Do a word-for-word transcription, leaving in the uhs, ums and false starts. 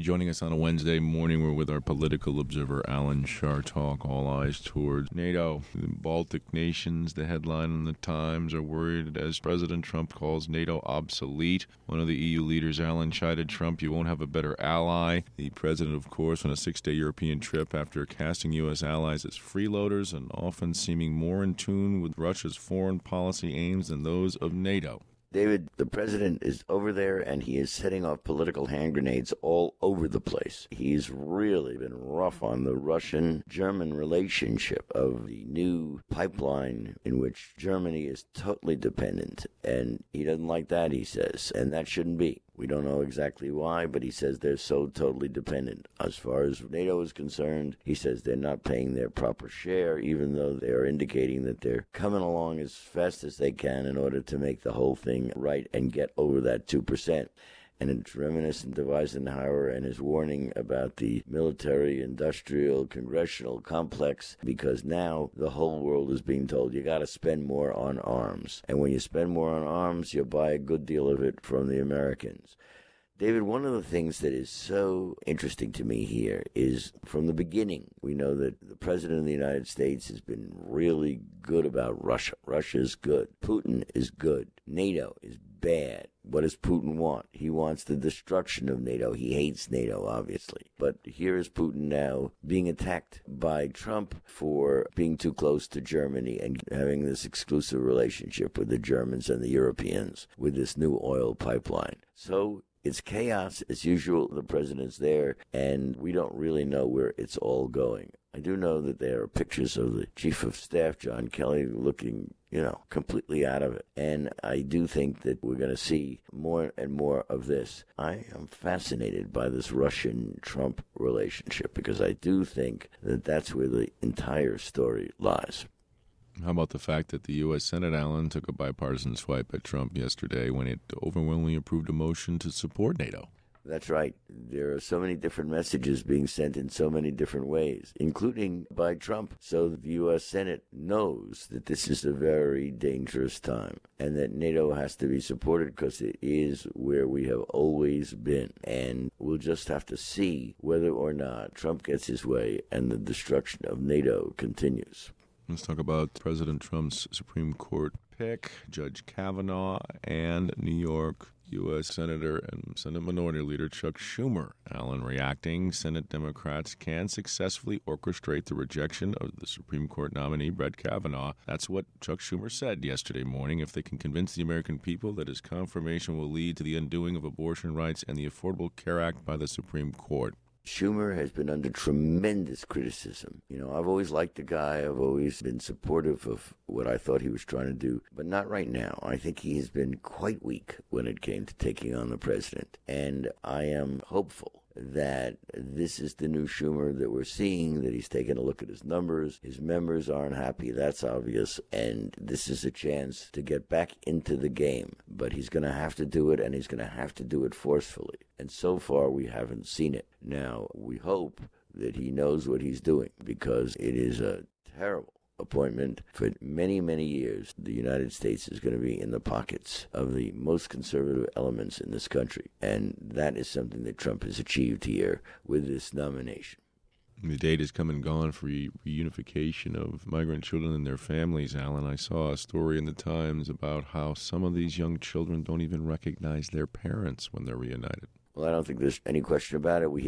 Joining us on a Wednesday morning, we're with our political observer, Alan Chartock. All eyes towards NATO. The Baltic nations, the headline in the Times, are worried as President Trump calls NATO obsolete. One of the E U leaders, Alan, chided Trump, "You won't have a better ally." The president, of course, on a six-day European trip after casting U S allies as freeloaders and often seeming more in tune with Russia's foreign policy aims than those of NATO. David, the president is over there and he is setting off political hand grenades all over the place. He's really been rough on the Russian-German relationship of the new pipeline in which Germany is totally dependent. And he doesn't like that, he says, and that shouldn't be. We don't know exactly why, but he says they're so totally dependent. As far as NATO is concerned, he says they're not paying their proper share, even though they are indicating that they're coming along as fast as they can in order to make the whole thing right and get over that two percent. And it's reminiscent of Eisenhower and his warning about the military-industrial congressional complex, because now the whole world is being told you got to spend more on arms. And when you spend more on arms, you buy a good deal of it from the Americans. David, one of the things that is so interesting to me here is from the beginning, we know that the President of the United States has been really good about Russia. Russia is good. Putin is good. NATO is bad. What does Putin want? He wants the destruction of NATO. He hates NATO, obviously. But here is Putin now being attacked by Trump for being too close to Germany and having this exclusive relationship with the Germans and the Europeans with this new oil pipeline. So it's chaos as usual. The president's there, and we don't really know where it's all going. I do know that there are pictures of the chief of staff, John Kelly, looking, you know, completely out of it. And I do think that we're going to see more and more of this. I am fascinated by this Russian-Trump relationship because I do think that that's where the entire story lies. How about the fact that the U S Senate, Alan, took a bipartisan swipe at Trump yesterday when it overwhelmingly approved a motion to support NATO? That's right. There are so many different messages being sent in so many different ways, including by Trump. So the U S Senate knows that this is a very dangerous time and that NATO has to be supported because it is where we have always been. And we'll just have to see whether or not Trump gets his way and the destruction of NATO continues. Let's talk about President Trump's Supreme Court pick, Judge Kavanaugh, and New York U S Senator and Senate Minority Leader Chuck Schumer. Alan reacting, Senate Democrats can successfully orchestrate the rejection of the Supreme Court nominee, Brett Kavanaugh. That's what Chuck Schumer said yesterday morning. If they can convince the American people that his confirmation will lead to the undoing of abortion rights and the Affordable Care Act by the Supreme Court. Schumer has been under tremendous criticism. You know, I've always liked the guy. I've always been supportive of what I thought he was trying to do, but not right now. I think he has been quite weak when it came to taking on the president, and I am hopeful that this is the new Schumer that we're seeing, that he's taken a look at his numbers. His members aren't happy, that's obvious, and this is a chance to get back into the game. But he's going to have to do it, and he's going to have to do it forcefully. And so far, we haven't seen it. Now, we hope that he knows what he's doing, because it is a terrible appointment. For many, many years, the United States is going to be in the pockets of the most conservative elements in this country. And that is something that Trump has achieved here with this nomination. The date has come and gone for re- reunification of migrant children and their families, Alan. I saw a story in the Times about how some of these young children don't even recognize their parents when they're reunited. Well, I don't think there's any question about it. We